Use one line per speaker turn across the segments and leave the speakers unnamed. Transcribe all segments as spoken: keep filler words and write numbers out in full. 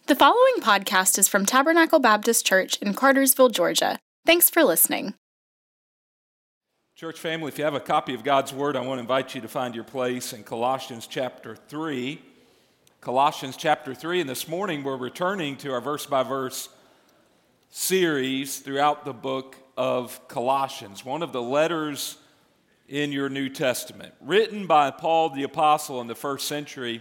The following podcast is from Tabernacle Baptist Church in Cartersville, Georgia. Thanks for listening.
Church family, if you have a copy of God's Word, I want to invite you to find your place in Colossians chapter three. Colossians chapter three, and this morning we're returning to our verse-by-verse series throughout the book of Colossians, one of the letters in your New Testament, written by Paul the Apostle in the first century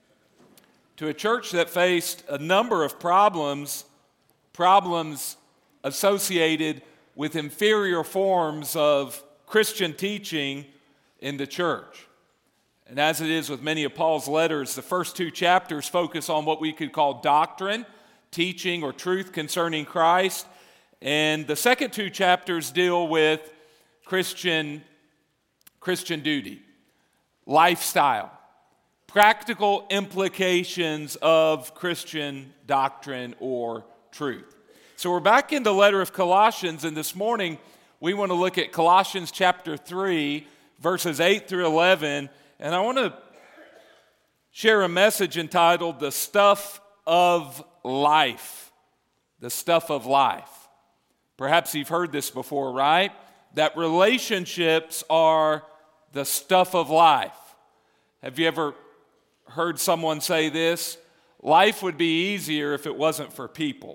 to a church that faced a number of problems, problems associated with inferior forms of Christian teaching in the church. And as it is with many of Paul's letters, the first two chapters focus on what we could call doctrine, teaching, or truth concerning Christ. And the second two chapters deal with Christian, Christian duty, lifestyle, practical implications of Christian doctrine or truth. So we're back in the letter of Colossians, and this morning we want to look at Colossians chapter three, verses eight through eleven, and I want to share a message entitled, The Stuff of Life. The Stuff of Life. Perhaps you've heard this before, right? That relationships are the stuff of life. Have you ever heard someone say this? Life would be easier if it wasn't for people.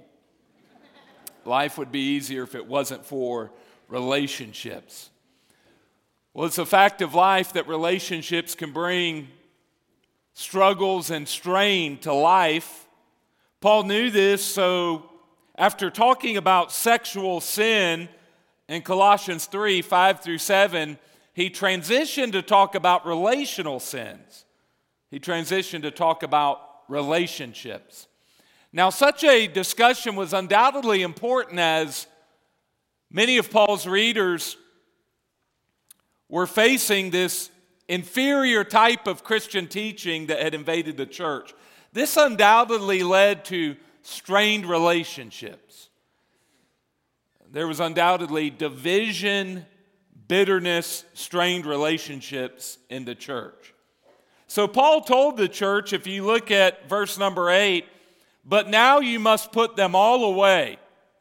Life would be easier if it wasn't for relationships. Well, it's a fact of life that relationships can bring struggles and strain to life. Paul knew this, so after talking about sexual sin in Colossians three, five through seven, he transitioned to talk about relational sins. He transitioned to talk about relationships. Now, such a discussion was undoubtedly important as many of Paul's readers were facing this inferior type of Christian teaching that had invaded the church. This undoubtedly led to strained relationships. There was undoubtedly division, bitterness, strained relationships in the church. So Paul told the church, if you look at verse number eight, but now you must put them all away.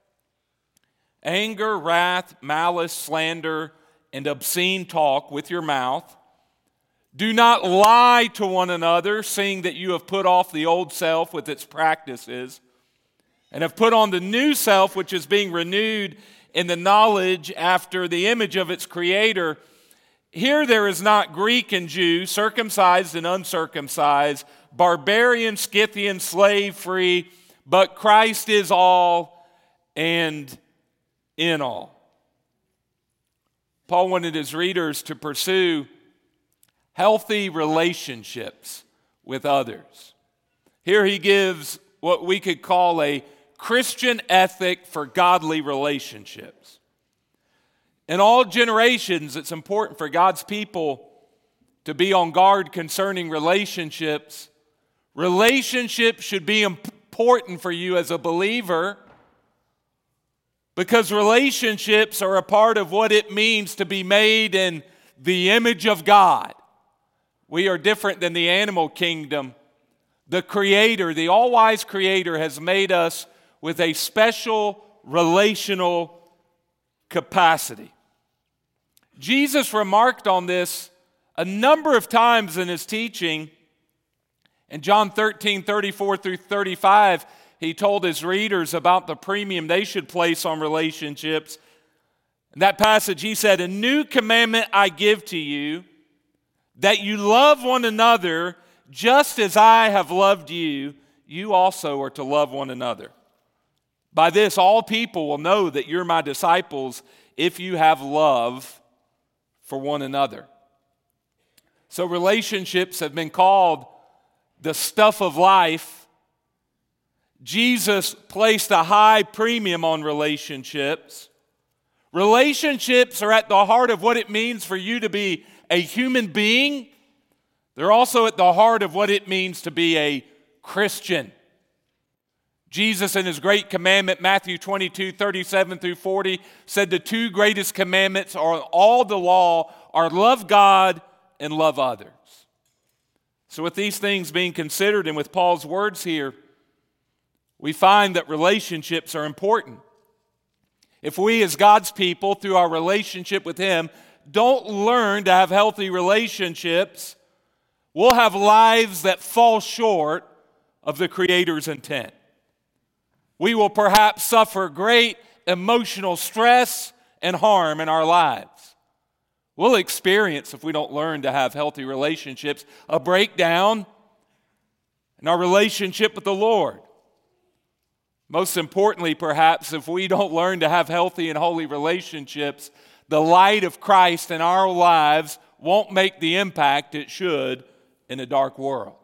Anger, wrath, malice, slander, and obscene talk with your mouth. Do not lie to one another, seeing that you have put off the old self with its practices, and have put on the new self, which is being renewed in the knowledge after the image of its creator. Here there is not Greek and Jew, circumcised and uncircumcised, barbarian, Scythian, slave free, but Christ is all and in all. Paul wanted his readers to pursue healthy relationships with others. Here he gives what we could call a Christian ethic for godly relationships. In all generations, it's important for God's people to be on guard concerning relationships. Relationships should be important for you as a believer because relationships are a part of what it means to be made in the image of God. We are different than the animal kingdom. The Creator, the all-wise Creator, has made us with a special relational capacity. Jesus remarked on this a number of times in his teaching. In John thirteen, thirty-four through thirty-five, he told his readers about the premium they should place on relationships. In that passage, he said, "A new commandment I give to you, that you love one another just as I have loved you, you also are to love one another. By this, all people will know that you're my disciples if you have love for one another." So relationships have been called the stuff of life. Jesus placed a high premium on relationships. Relationships are at the heart of what it means for you to be a human being. They're also at the heart of what it means to be a Christian. Jesus in his great commandment, Matthew twenty-two, thirty-seven through forty, said the two greatest commandments are all the law are love God and love others. So with these things being considered and with Paul's words here, we find that relationships are important. If we as God's people, through our relationship with Him, don't learn to have healthy relationships, we'll have lives that fall short of the Creator's intent. We will perhaps suffer great emotional stress and harm in our lives. We'll experience, if we don't learn to have healthy relationships, a breakdown in our relationship with the Lord. Most importantly, perhaps, if we don't learn to have healthy and holy relationships, the light of Christ in our lives won't make the impact it should in a dark world.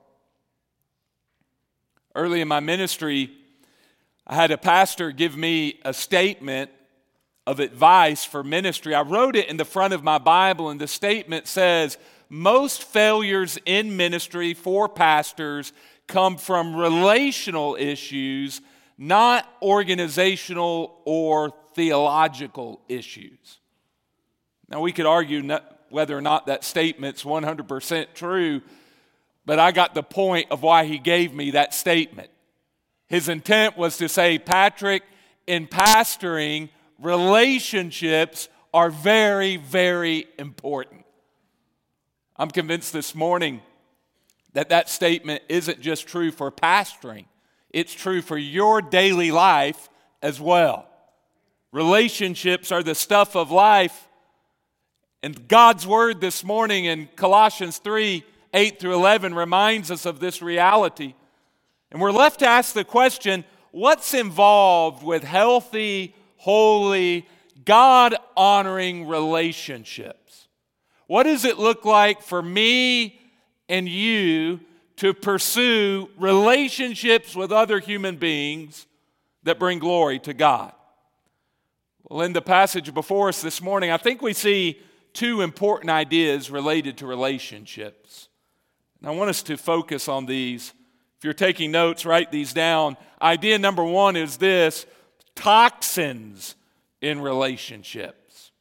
Early in my ministry, I had a pastor give me a statement of advice for ministry. I wrote it in the front of my Bible, and the statement says, most failures in ministry for pastors come from relational issues, not organizational or theological issues. Now, we could argue not, whether or not that statement's one hundred percent true, but I got the point of why he gave me that statement. His intent was to say, Patrick, in pastoring, relationships are very, very important. I'm convinced this morning that that statement isn't just true for pastoring. It's true for your daily life as well. Relationships are the stuff of life. And God's word this morning in Colossians three, eight through eleven reminds us of this reality. And we're left to ask the question, what's involved with healthy, holy, God-honoring relationships? What does it look like for me and you to pursue relationships with other human beings that bring glory to God? Well, in the passage before us this morning, I think we see two important ideas related to relationships. And I want us to focus on these. If you're taking notes, write these down. Idea number one is this: toxins in relationships.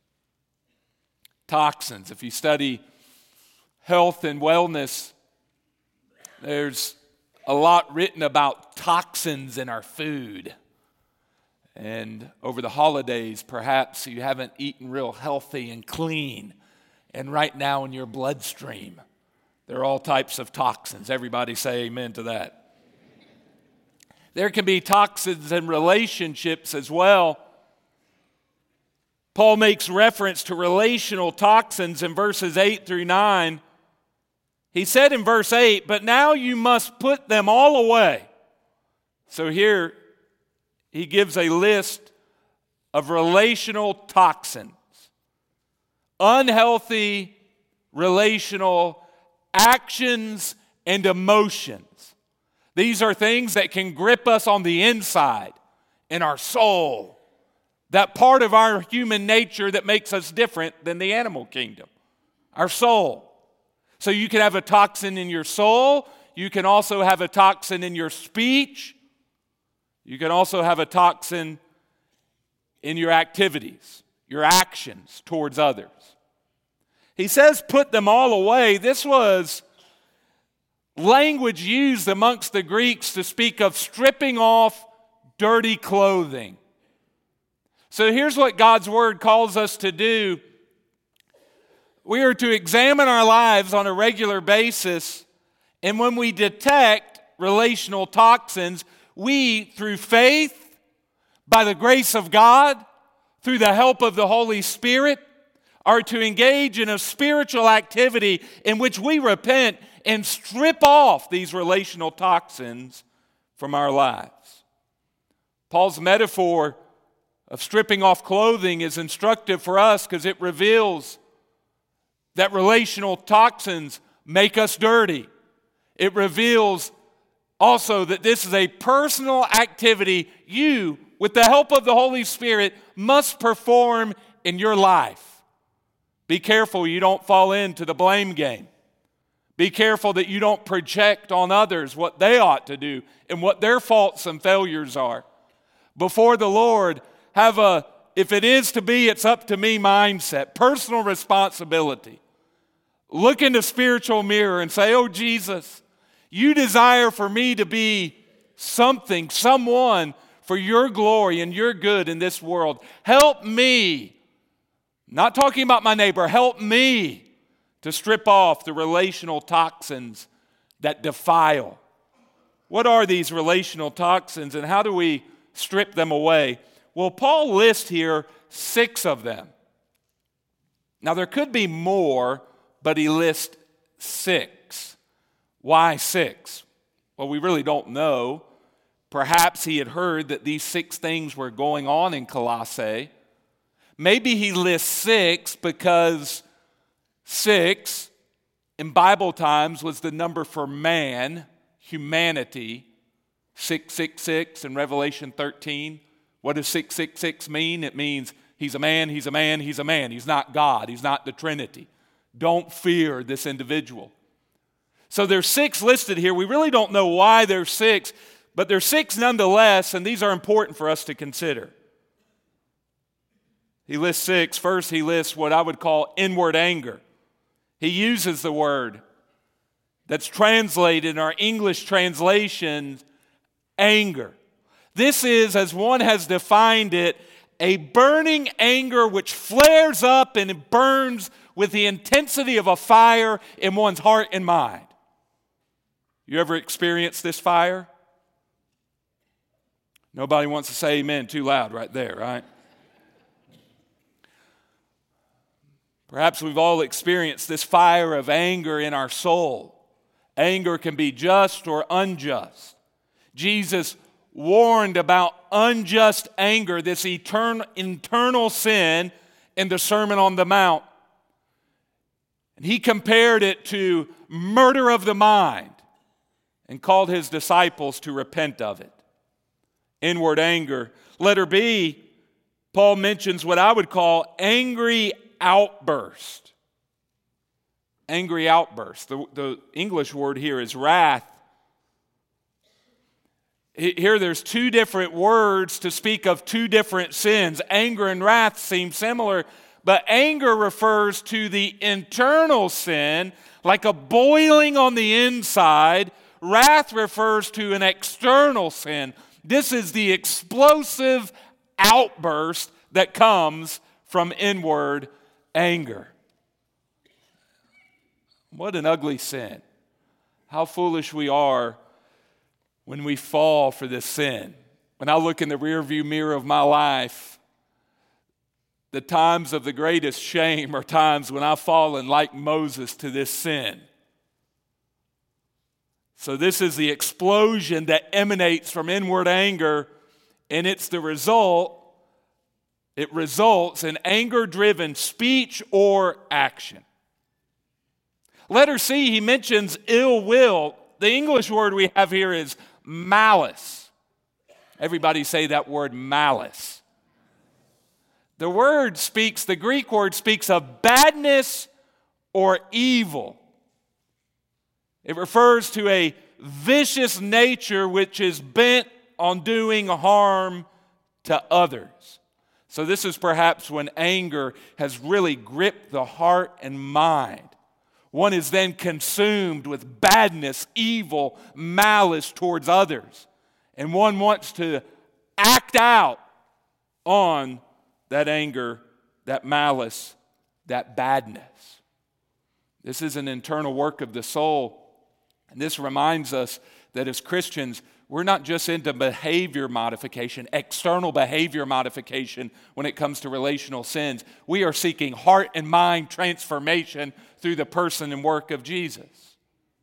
Toxins. If you study health and wellness, there's a lot written about toxins in our food. And over the holidays, perhaps you haven't eaten real healthy and clean. And right now in your bloodstream, there are all types of toxins. Everybody say amen to that. There can be toxins in relationships as well. Paul makes reference to relational toxins in verses eight through nine. He said in verse eight, but now you must put them all away. So here he gives a list of relational toxins. Unhealthy relational actions and emotions. These are things that can grip us on the inside, in our soul. That part of our human nature that makes us different than the animal kingdom. Our soul. So you can have a toxin in your soul. You can also have a toxin in your speech. You can also have a toxin in your activities, your actions towards others. He says, put them all away. This was language used amongst the Greeks to speak of stripping off dirty clothing. So here's what God's word calls us to do. We are to examine our lives on a regular basis, and when we detect relational toxins, we, through faith, by the grace of God, through the help of the Holy Spirit, are to engage in a spiritual activity in which we repent and strip off these relational toxins from our lives. Paul's metaphor of stripping off clothing is instructive for us because it reveals that relational toxins make us dirty. It reveals also that this is a personal activity you, with the help of the Holy Spirit, must perform in your life. Be careful you don't fall into the blame game. Be careful that you don't project on others what they ought to do and what their faults and failures are. Before the Lord, have a, if it is to be, it's up to me mindset, personal responsibility. Look in the spiritual mirror and say, oh, Jesus, you desire for me to be something, someone for your glory and your good in this world. Help me, not talking about my neighbor, help me to strip off the relational toxins that defile. What are these relational toxins and how do we strip them away? Well, Paul lists here six of them. Now, there could be more, but he lists six. Why six? Well, we really don't know. Perhaps he had heard that these six things were going on in Colossae. Maybe he lists six because six in Bible times was the number for man, humanity. six six six in Revelation thirteen. What does six six six mean? It means he's a man, he's a man, he's a man. He's not God. He's not the Trinity. Don't fear this individual. So there's six listed here. We really don't know why there's six, but there's six nonetheless, and these are important for us to consider. He lists six. First, he lists what I would call inward anger. He uses the word that's translated in our English translation, anger. This is, as one has defined it, a burning anger which flares up and it burns with the intensity of a fire in one's heart and mind. You ever experienced this fire? Nobody wants to say amen too loud right there, right? Perhaps we've all experienced this fire of anger in our soul. Anger can be just or unjust. Jesus warned about unjust anger, this eternal, internal sin, in the Sermon on the Mount. And he compared it to murder of the mind and called his disciples to repent of it. Inward anger. Letter B, Paul mentions what I would call angry outburst. Angry outburst. The, the English word here is wrath. Here there's two different words to speak of two different sins. Anger and wrath seem similar, but anger refers to the internal sin, like a boiling on the inside. Wrath refers to an external sin. This is the explosive outburst that comes from inward anger. What an ugly sin. How foolish we are when we fall for this sin. When I look in the rearview mirror of my life, the times of the greatest shame are times when I've fallen like Moses to this sin. So this is the explosion that emanates from inward anger, and it's the result, it results in anger-driven speech or action. Letter C, he mentions ill will. The English word we have here is malice. Everybody say that word, malice. The word speaks, the Greek word speaks of badness or evil. It refers to a vicious nature which is bent on doing harm to others. So this is perhaps when anger has really gripped the heart and mind. One is then consumed with badness, evil, malice towards others. And one wants to act out on that anger, that malice, that badness. This is an internal work of the soul. And this reminds us that as Christians, we're not just into behavior modification, external behavior modification when it comes to relational sins. We are seeking heart and mind transformation through the person and work of Jesus.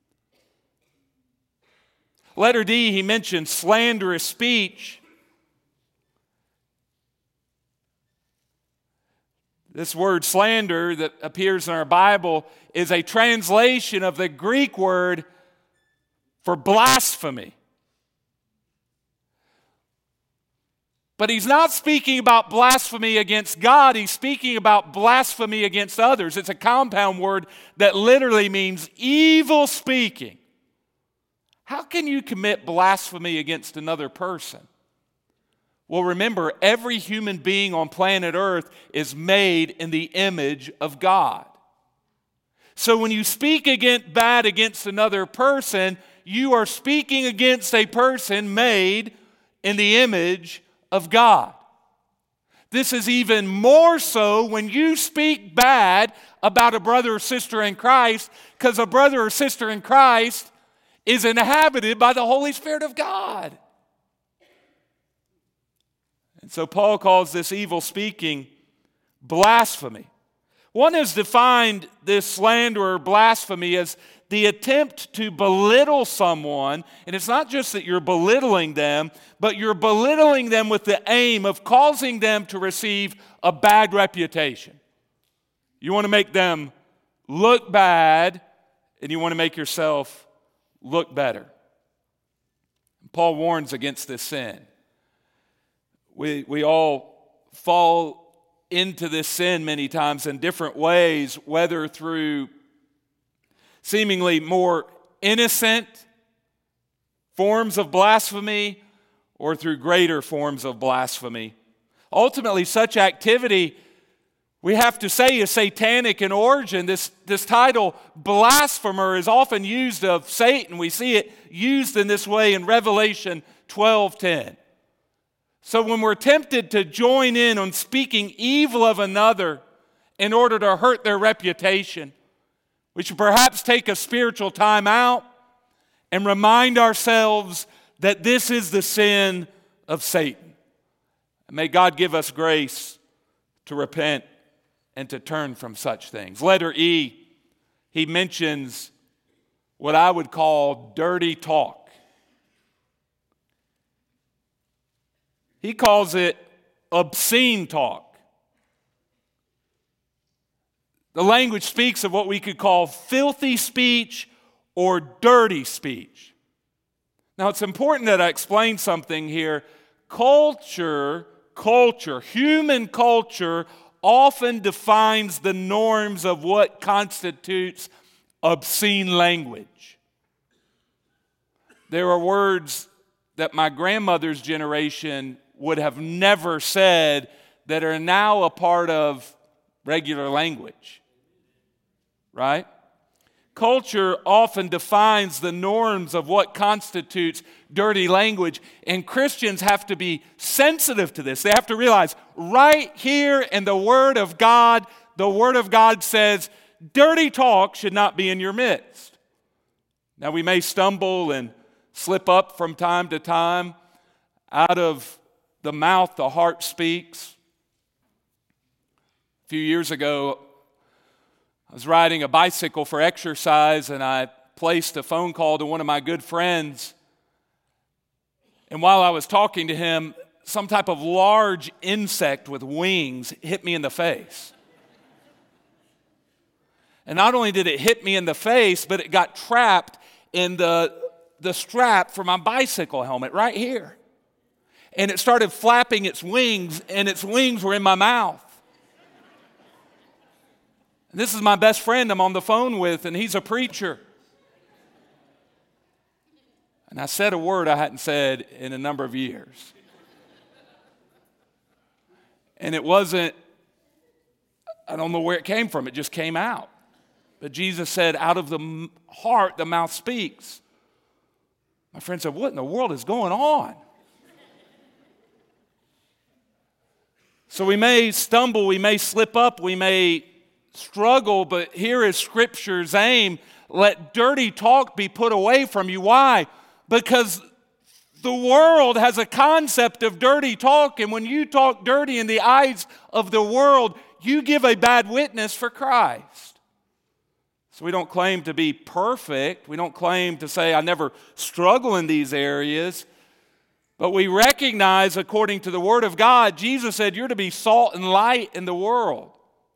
Letter D, he mentions slanderous speech. This word slander that appears in our Bible is a translation of the Greek word for blasphemy. But he's not speaking about blasphemy against God. He's speaking about blasphemy against others. It's a compound word that literally means evil speaking. How can you commit blasphemy against another person? Well, remember, every human being on planet Earth is made in the image of God. So when you speak against bad against another person, you are speaking against a person made in the image of God. This is even more so when you speak bad about a brother or sister in Christ, because a brother or sister in Christ is inhabited by the Holy Spirit of God. And so Paul calls this evil speaking blasphemy. One has defined this slander or blasphemy as the attempt to belittle someone, and it's not just that you're belittling them, but you're belittling them with the aim of causing them to receive a bad reputation. You want to make them look bad, and you want to make yourself look better. Paul warns against this sin. We, we all fall into this sin many times in different ways, whether through seemingly more innocent forms of blasphemy or through greater forms of blasphemy. Ultimately, such activity, we have to say, is satanic in origin. This, this title, blasphemer, is often used of Satan. We see it used in this way in Revelation twelve ten. So when we're tempted to join in on speaking evil of another in order to hurt their reputation, we should perhaps take a spiritual time out and remind ourselves that this is the sin of Satan. And may God give us grace to repent and to turn from such things. Letter E, he mentions what I would call dirty talk. He calls it obscene talk. The language speaks of what we could call filthy speech or dirty speech. Now, it's important that I explain something here. Culture, culture, human culture often defines the norms of what constitutes obscene language. There are words that my grandmother's generation would have never said that are now a part of regular language. Right? Culture often defines the norms of what constitutes dirty language, and Christians have to be sensitive to this. They have to realize right here in the Word of God, the Word of God says dirty talk should not be in your midst. Now, we may stumble and slip up from time to time. Out of the mouth, the heart speaks. A few years ago, I was riding a bicycle for exercise, and I placed a phone call to one of my good friends. And while I was talking to him, some type of large insect with wings hit me in the face. And not only did it hit me in the face, but it got trapped in the, the strap for my bicycle helmet right here. And it started flapping its wings, and its wings were in my mouth. This is my best friend I'm on the phone with, and he's a preacher. And I said a word I hadn't said in a number of years. And it wasn't, I don't know where it came from, it just came out. But Jesus said, out of the heart, the mouth speaks. My friend said, what in the world is going on? So we may stumble, we may slip up, we may struggle, but here is Scripture's aim. Let dirty talk be put away from you. Why? Because the world has a concept of dirty talk, and when you talk dirty in the eyes of the world, you give a bad witness for Christ. So we don't claim to be perfect. We don't claim to say, I never struggle in these areas. But we recognize, according to the Word of God, Jesus said, you're to be salt and light in the world.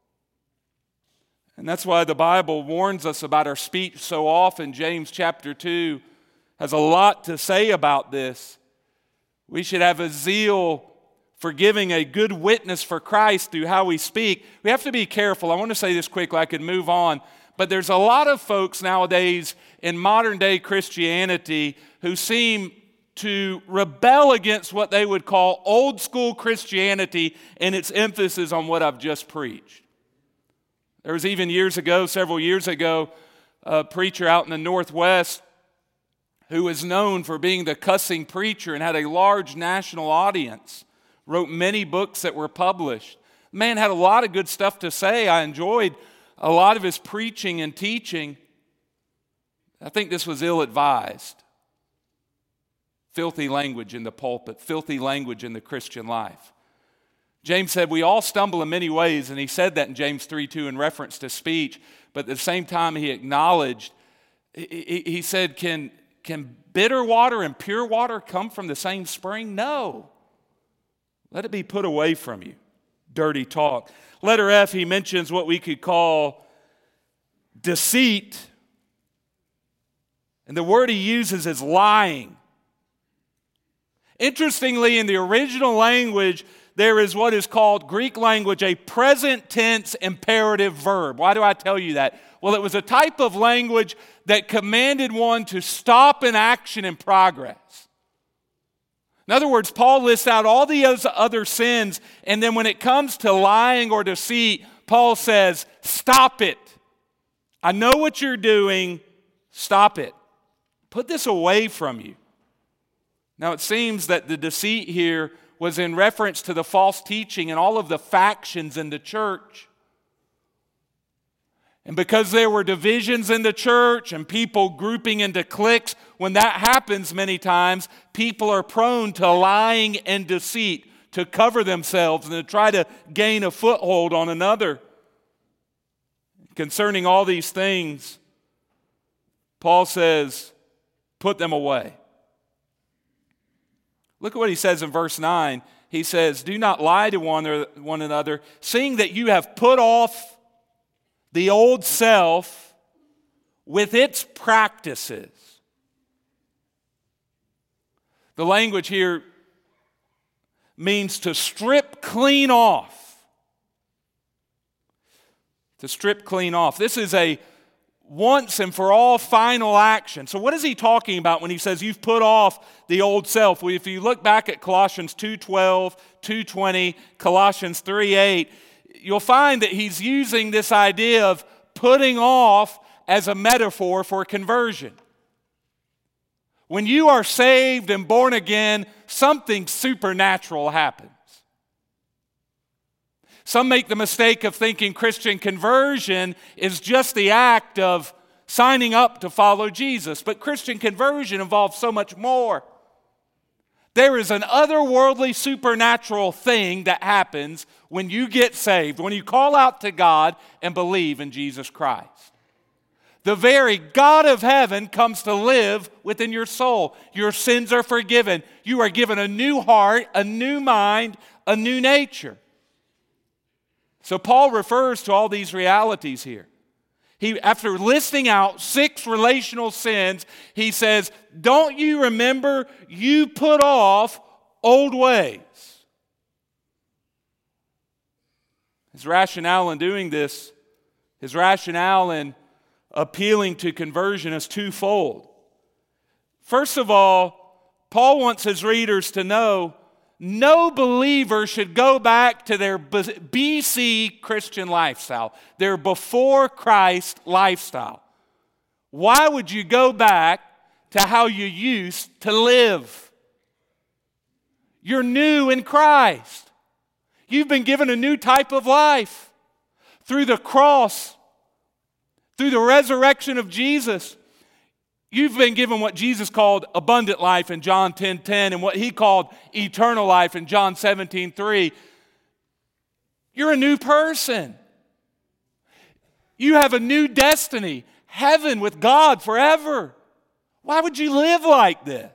And that's why the Bible warns us about our speech so often. James chapter two has a lot to say about this. We should have a zeal for giving a good witness for Christ through how we speak. We have to be careful. I want to say this quickly. I could move on. But there's a lot of folks nowadays in modern day Christianity who seem to rebel against what they would call old school Christianity and its emphasis on what I've just preached. There was even years ago, several years ago, a preacher out in the Northwest who was known for being the cussing preacher and had a large national audience, wrote many books that were published. The man had a lot of good stuff to say. I enjoyed a lot of his preaching and teaching. I think this was ill-advised. Filthy language in the pulpit, filthy language in the Christian life. James said, we all stumble in many ways, and he said that in James three two in reference to speech, but at the same time he acknowledged, he, he said, can, can bitter water and pure water come from the same spring? No. Let it be put away from you. Dirty talk. Letter F, he mentions what we could call deceit. And the word he uses is lying. Interestingly, in the original language, there is what is called, Greek language, a present tense imperative verb. Why do I tell you that? Well, it was a type of language that commanded one to stop an action in progress. In other words, Paul lists out all the other sins, and then when it comes to lying or deceit, Paul says, stop it. I know what you're doing. Stop it. Put this away from you. Now, it seems that the deceit here was in reference to the false teaching and all of the factions in the church. And because there were divisions in the church and people grouping into cliques, when that happens many times, people are prone to lying and deceit, to cover themselves and to try to gain a foothold on another. Concerning all these things, Paul says, put them away. Look at what he says in verse nine. He says, do not lie to one, or one another, seeing that you have put off the old self with its practices. The language here means to strip clean off. To strip clean off. This is a once and for all final action. So what is he talking about when he says you've put off the old self? Well, if you look back at Colossians two twelve, two twenty, Colossians three eight, you'll find that he's using this idea of putting off as a metaphor for conversion. When you are saved and born again, something supernatural happens. Some make the mistake of thinking Christian conversion is just the act of signing up to follow Jesus. But Christian conversion involves so much more. There is an otherworldly supernatural thing that happens when you get saved, when you call out to God and believe in Jesus Christ. The very God of heaven comes to live within your soul. Your sins are forgiven. You are given a new heart, a new mind, a new nature. So Paul refers to all these realities here. He, after listing out six relational sins, he says, don't you remember you put off old ways? His rationale in doing this, his rationale in appealing to conversion is twofold. First of all, Paul wants his readers to know no believer should go back to their B C Christian lifestyle, their before Christ lifestyle. Why would you go back to how you used to live? You're new in Christ. You've been given a new type of life through the cross, through the resurrection of Jesus. You've been given what Jesus called abundant life in John ten ten and what he called eternal life in John seventeen three. You're a new person. You have a new destiny, heaven with God forever. Why would you live like this?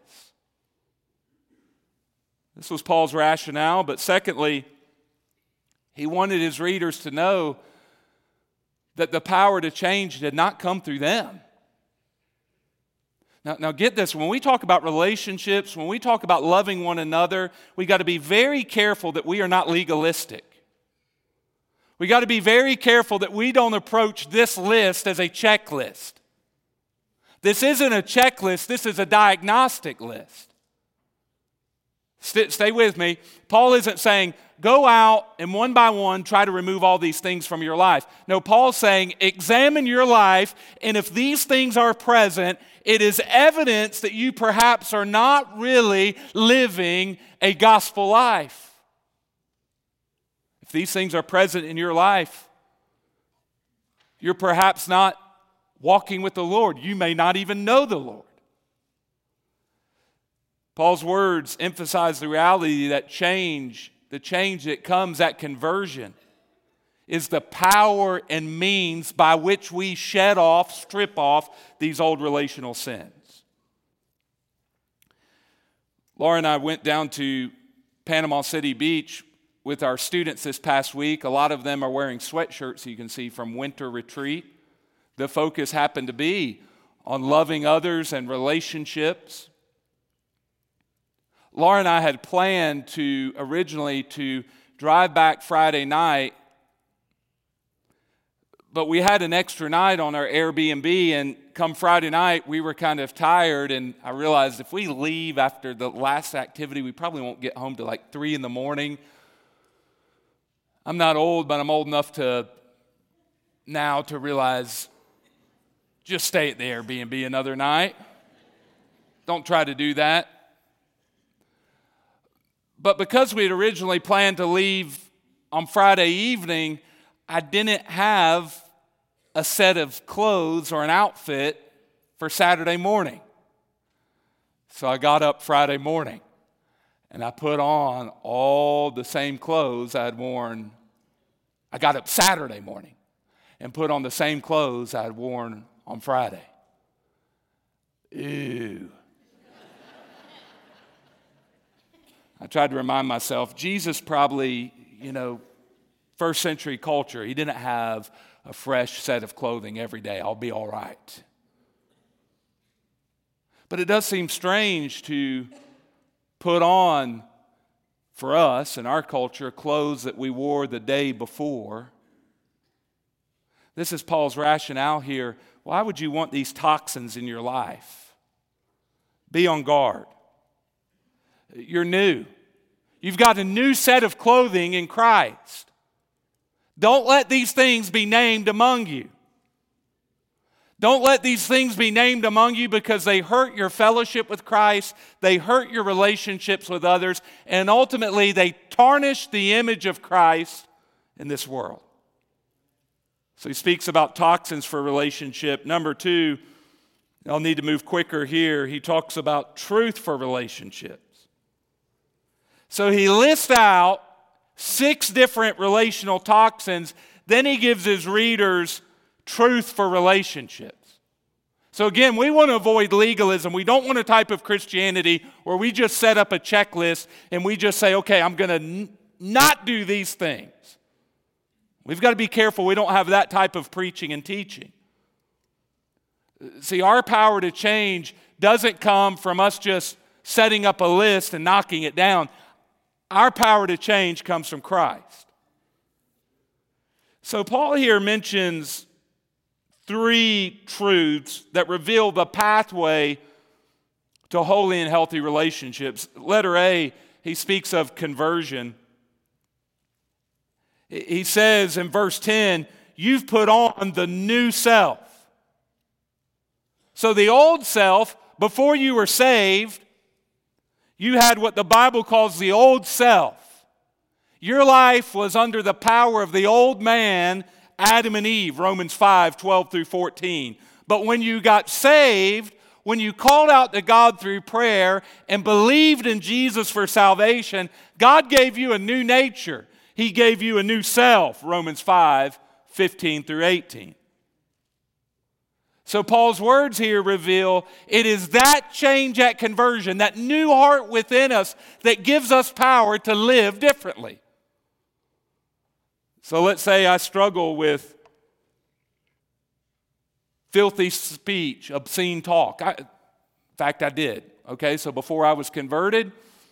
This was Paul's rationale, but secondly, he wanted his readers to know that the power to change did not come through them. Now, now get this, when we talk about relationships, when we talk about loving one another, we got to be very careful that we are not legalistic. We got to be very careful that we don't approach this list as a checklist. This isn't a checklist, this is a diagnostic list. St- stay with me. Paul isn't saying, go out and one by one try to remove all these things from your life. No, Paul's saying, examine your life, and if these things are present, it is evidence that you perhaps are not really living a gospel life. If these things are present in your life, you're perhaps not walking with the Lord. You may not even know the Lord. Paul's words emphasize the reality that change, the change that comes at conversion, is the power and means by which we shed off, strip off these old relational sins. Laura and I went down to Panama City Beach with our students this past week. A lot of them are wearing sweatshirts, you can see, from winter retreat. The focus happened to be on loving others and relationships. Laura and I had planned to originally to drive back Friday night, but we had an extra night on our Airbnb, and come Friday night, we were kind of tired, and I realized if we leave after the last activity, we probably won't get home till like three in the morning. I'm not old, but I'm old enough to now to realize just stay at the Airbnb another night. Don't try to do that. But because we had originally planned to leave on Friday evening, I didn't have a set of clothes or an outfit for Saturday morning. So I got up Friday morning and I put on all the same clothes I had worn. I got up Saturday morning and put on the same clothes I had worn on Friday. Ew. I tried to remind myself, Jesus probably, you know, first century culture, he didn't have a fresh set of clothing every day. I'll be all right. But it does seem strange to put on, for us in our culture, clothes that we wore the day before. This is Paul's rationale here. Why would you want these toxins in your life? Be on guard. You're new. You've got a new set of clothing in Christ. Don't let these things be named among you. Don't let these things be named among you because they hurt your fellowship with Christ, they hurt your relationships with others, and ultimately they tarnish the image of Christ in this world. So he speaks about toxins for relationship. Number two, I'll need to move quicker here. He talks about truth for relationships. So he lists out six different relational toxins. Then he gives his readers truth for relationships. So again, we want to avoid legalism. We don't want a type of Christianity where we just set up a checklist and we just say, okay, I'm going to n- not do these things. We've got to be careful we don't have that type of preaching and teaching. See, our power to change doesn't come from us just setting up a list and knocking it down. Our power to change comes from Christ. So Paul here mentions three truths that reveal the pathway to holy and healthy relationships. Letter A, he speaks of conversion. He says in verse ten, you've put on the new self. So the old self, before you were saved, you had what the Bible calls the old self. Your life was under the power of the old man, Adam and Eve, Romans five, twelve through fourteen. But when you got saved, when you called out to God through prayer and believed in Jesus for salvation, God gave you a new nature. He gave you a new self, Romans five, fifteen through eighteen. So Paul's words here reveal it is that change at conversion, that new heart within us that gives us power to live differently. So let's say I struggle with filthy speech, obscene talk. I, in fact, I did. Okay, so before I was converted,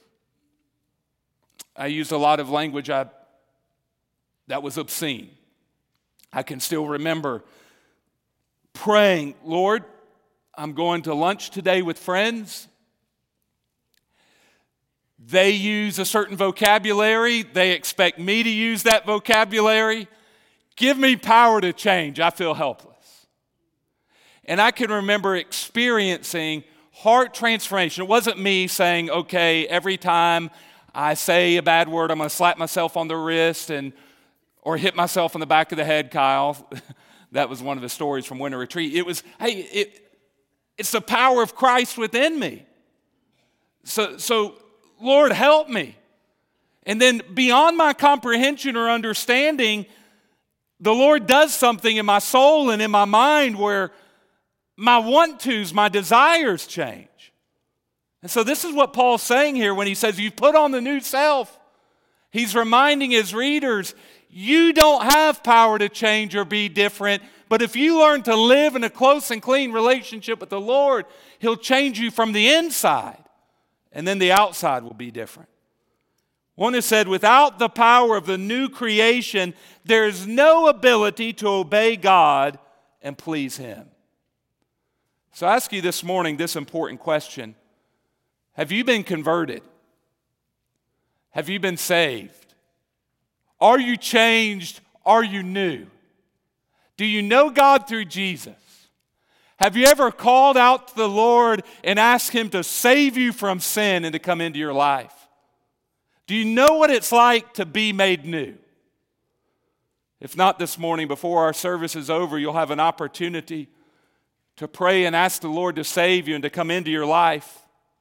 I used a lot of language I, that was obscene. I can still remember praying, Lord, I'm going to lunch today with friends. They use a certain vocabulary. They expect me to use that vocabulary. Give me power to change. I feel helpless. And I can remember experiencing heart transformation. It wasn't me saying, okay, every time I say a bad word, I'm going to slap myself on the wrist and or hit myself on the back of the head, Kyle. That was one of the stories from Winter Retreat. It was, hey, it, it's the power of Christ within me. So, so, Lord, help me. And then beyond my comprehension or understanding, the Lord does something in my soul and in my mind where my want-tos, my desires change. And so this is what Paul's saying here when he says, you put on the new self. He's reminding his readers, you don't have power to change or be different, but if you learn to live in a close and clean relationship with the Lord, He'll change you from the inside, and then the outside will be different. One has said, without the power of the new creation, there is no ability to obey God and please Him. So I ask you this morning this important question. Have you been converted? Have you been saved? Are you changed? Are you new? Do you know God through Jesus? Have you ever called out to the Lord and asked Him to save you from sin and to come into your life? Do you know what it's like to be made new? If not this morning, before our service is over, you'll have an opportunity to pray and ask the Lord to save you and to come into your life.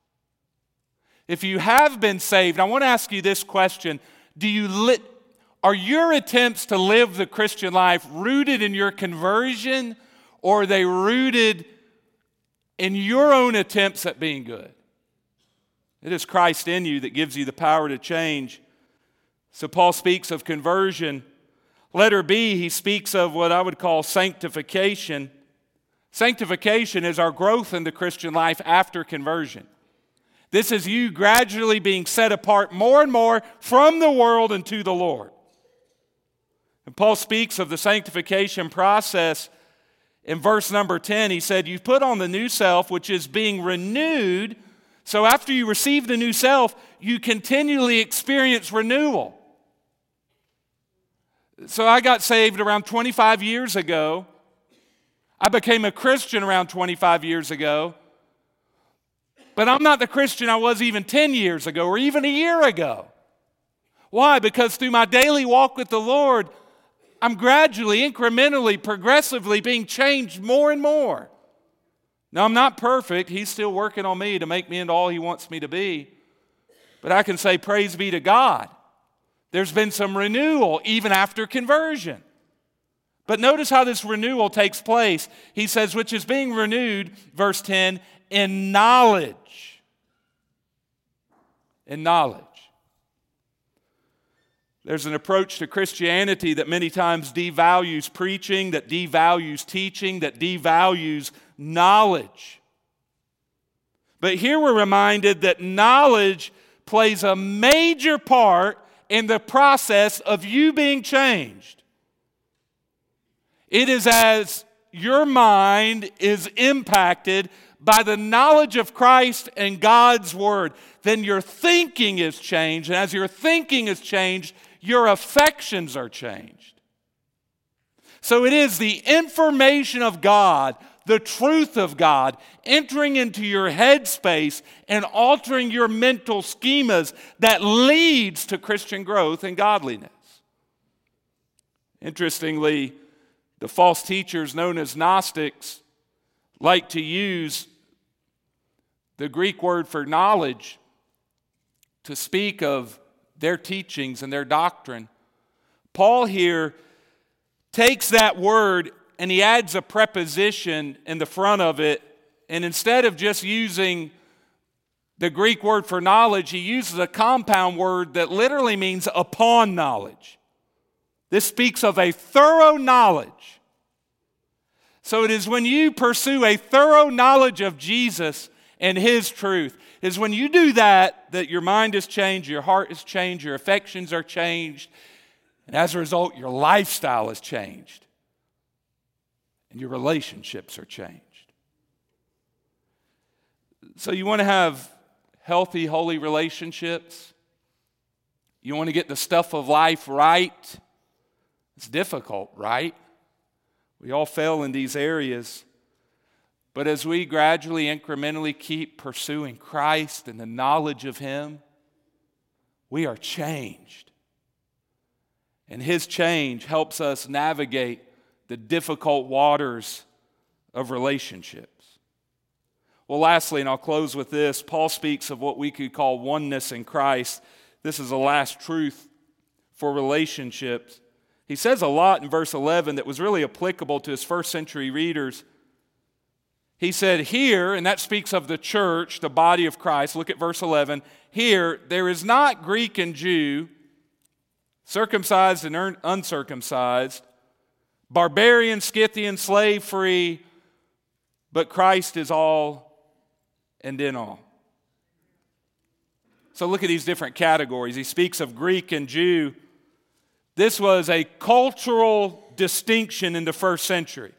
If you have been saved, I want to ask you this question. Do you li- are your attempts to live the Christian life rooted in your conversion, or are they rooted in your own attempts at being good? It is Christ in you that gives you the power to change. So Paul speaks of conversion. Letter B, he speaks of what I would call sanctification. Sanctification is our growth in the Christian life after conversion. This is you gradually being set apart more and more from the world and to the Lord. And Paul speaks of the sanctification process in verse number ten. He said, you put on the new self, which is being renewed. So after you receive the new self, you continually experience renewal. So I got saved around twenty-five years ago. I became a Christian around twenty-five years ago. But I'm not the Christian I was even ten years ago or even a year ago. Why? Because through my daily walk with the Lord, I'm gradually, incrementally, progressively being changed more and more. Now, I'm not perfect. He's still working on me to make me into all He wants me to be. But I can say, praise be to God. There's been some renewal even after conversion. But notice how this renewal takes place. He says, which is being renewed, verse ten, in knowledge. In knowledge. There's an approach to Christianity that many times devalues preaching, that devalues teaching, that devalues knowledge. But here we're reminded that knowledge plays a major part in the process of you being changed. It is as your mind is impacted by the knowledge of Christ and God's Word, then your thinking is changed. And as your thinking is changed, your affections are changed. So it is the information of God, the truth of God, entering into your headspace and altering your mental schemas that leads to Christian growth and godliness. Interestingly, the false teachers known as Gnostics like to use the Greek word for knowledge to speak of their teachings and their doctrine. Paul here takes that word and he adds a preposition in the front of it, and instead of just using the Greek word for knowledge, he uses a compound word that literally means upon knowledge. This speaks of a thorough knowledge. So it is when you pursue a thorough knowledge of Jesus and His truth, is when you do that, that your mind is changed, your heart is changed, your affections are changed, and as a result, your lifestyle is changed, and your relationships are changed. So you want to have healthy, holy relationships? You want to get the stuff of life right? It's difficult, right? We all fail in these areas. But as we gradually, incrementally keep pursuing Christ and the knowledge of Him, we are changed. And His change helps us navigate the difficult waters of relationships. Well, lastly, and I'll close with this, Paul speaks of what we could call oneness in Christ. This is the last truth for relationships. He says a lot in verse eleven that was really applicable to his first century readers. He said, here, and that speaks of the church, the body of Christ. Look at verse eleven. Here, there is not Greek and Jew, circumcised and uncircumcised, barbarian, Scythian, slave-free, but Christ is all and in all. So look at these different categories. He speaks of Greek and Jew. This was a cultural distinction in the first century.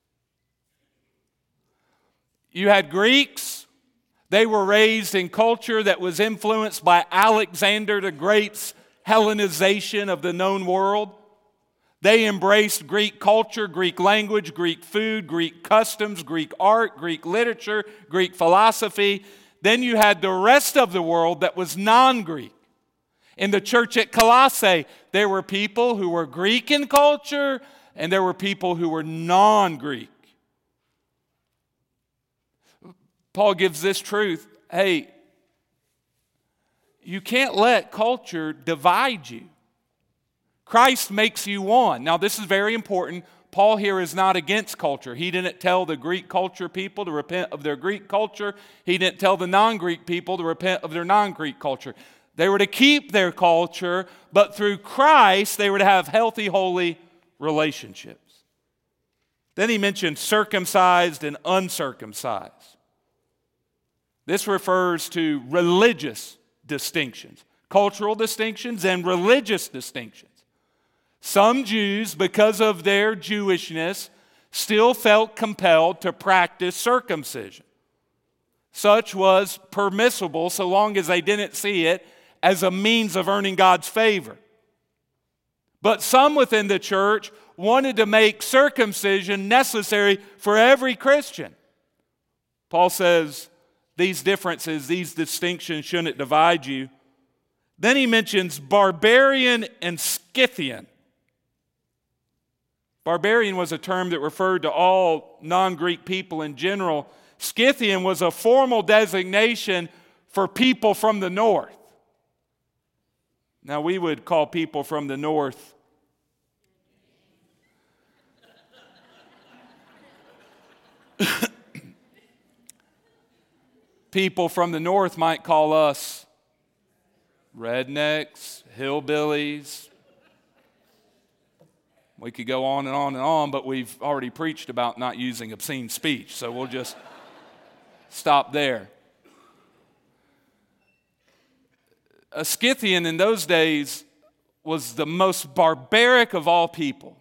You had Greeks. They were raised in culture that was influenced by Alexander the Great's Hellenization of the known world. They embraced Greek culture, Greek language, Greek food, Greek customs, Greek art, Greek literature, Greek philosophy. Then you had the rest of the world that was non-Greek. In the church at Colossae, there were people who were Greek in culture, and there were people who were non-Greek. Paul gives this truth. Hey, you can't let culture divide you. Christ makes you one. Now, this is very important. Paul here is not against culture. He didn't tell the Greek culture people to repent of their Greek culture. He didn't tell the non-Greek people to repent of their non-Greek culture. They were to keep their culture, but through Christ, they were to have healthy, holy relationships. Then he mentioned circumcised and uncircumcised. This refers to religious distinctions, cultural distinctions and religious distinctions. Some Jews, because of their Jewishness, still felt compelled to practice circumcision. Such was permissible so long as they didn't see it as a means of earning God's favor. But some within the church wanted to make circumcision necessary for every Christian. Paul says these differences, these distinctions shouldn't divide you. Then he mentions barbarian and Scythian. Barbarian was a term that referred to all non-Greek people in general. Scythian was a formal designation for people from the north. Now, we would call people from the north people from the north might call us rednecks, hillbillies. We could go on and on and on, but we've already preached about not using obscene speech, so we'll just stop there. A Scythian in those days was the most barbaric of all people.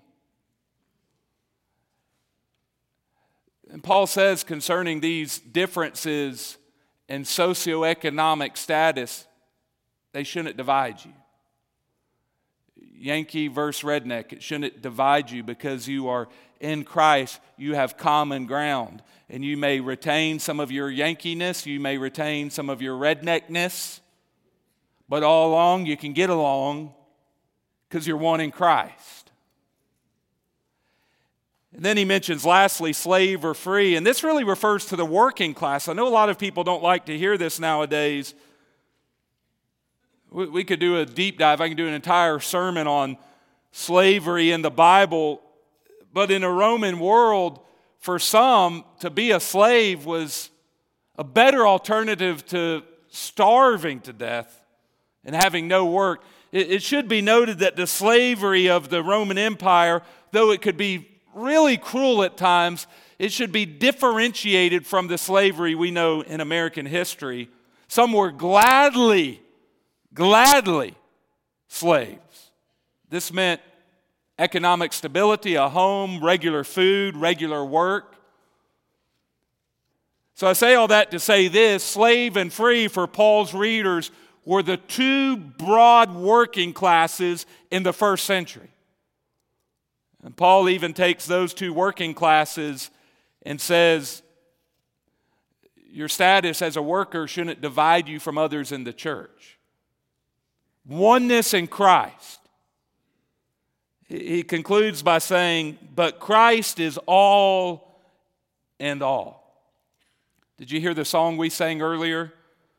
And Paul says concerning these differences in socioeconomic status, they shouldn't divide you. Yankee versus redneck, it shouldn't divide you because you are in Christ. You have common ground. And you may retain some of your Yankeeness, you may retain some of your redneckness, but all along you can get along because you're one in Christ. And then he mentions lastly, slave or free. And this really refers to the working class. I know a lot of people don't like to hear this nowadays. We could do a deep dive. I can do an entire sermon on slavery in the Bible. But in a Roman world, for some, to be a slave was a better alternative to starving to death and having no work. It should be noted that the slavery of the Roman Empire, though it could be really cruel at times, it should be differentiated from the slavery we know in American history. Some were gladly Gladly slaves. This meant economic stability, a home, regular food, regular work. So I say all that to say this: slave and free for Paul's readers were the two broad working classes in the first century. And Paul even takes those two working classes and says, your status as a worker shouldn't divide you from others in the church. Oneness in Christ. He concludes by saying, but Christ is all and all. Did you hear the song we sang earlier?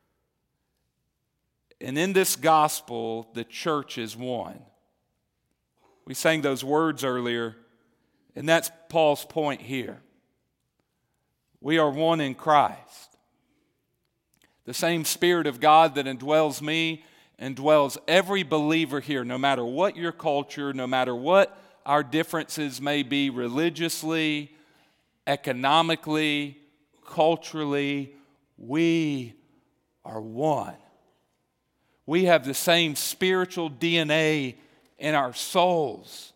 And in this gospel, the church is one. We sang those words earlier, and that's Paul's point here. We are one in Christ. The same Spirit of God that indwells me indwells every believer here, no matter what your culture, no matter what our differences may be religiously, economically, culturally, we are one. We have the same spiritual D N A in our souls.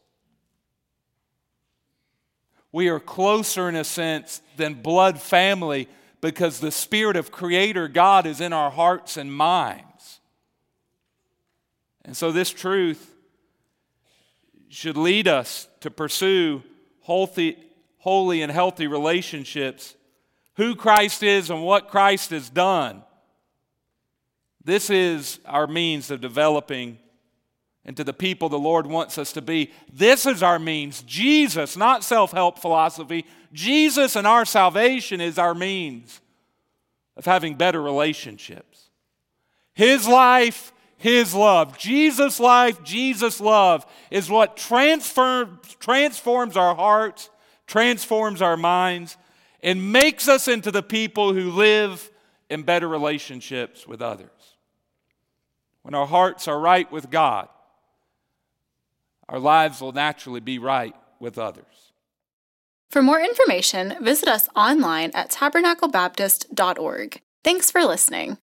We are closer in a sense than blood family because the Spirit of Creator God is in our hearts and minds. And so this truth should lead us to pursue healthy, holy and healthy relationships, who Christ is and what Christ has done. This is our means of developing into the people the Lord wants us to be. This is our means. Jesus, not self-help philosophy. Jesus and our salvation is our means of having better relationships. His life, His love. Jesus' life, Jesus' love is what transform, transforms our hearts, transforms our minds, and makes us into the people who live in better relationships with others. When our hearts are right with God, our lives will naturally be right with others.
For more information, visit us online at tabernacle baptist dot org. Thanks for listening.